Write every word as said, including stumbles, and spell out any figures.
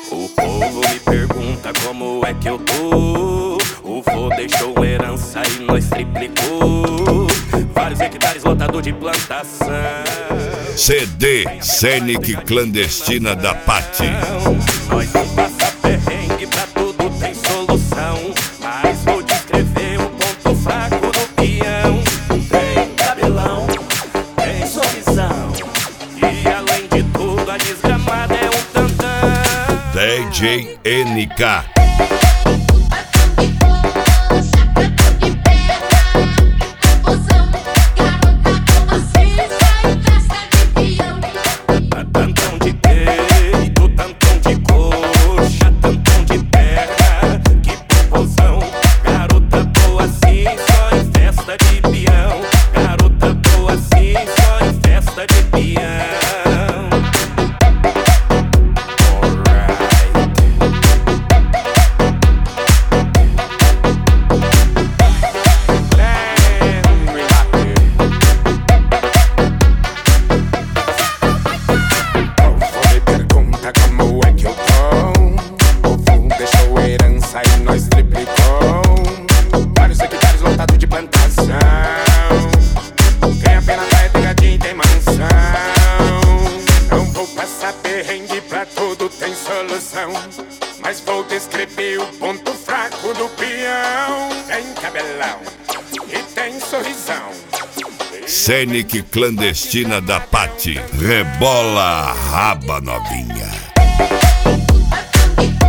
O povo me pergunta como é que eu tô. O vô deixou herança e nós triplicou. Vários hectares lotado de plantação. C D Scenic Clandestina da Patti. Nós não passa perrengue, pra tudo tem solução. Mas vou descrever o ponto fraco do peão. Tem cabelão, tem sorrisão. E além de tudo a desgramada é um tantã. D J N K. Mas vou descrever o ponto fraco do peão. Tem cabelão e tem sorrisão. Scenic Clandestina da Patti. Rebola a raba, novinha.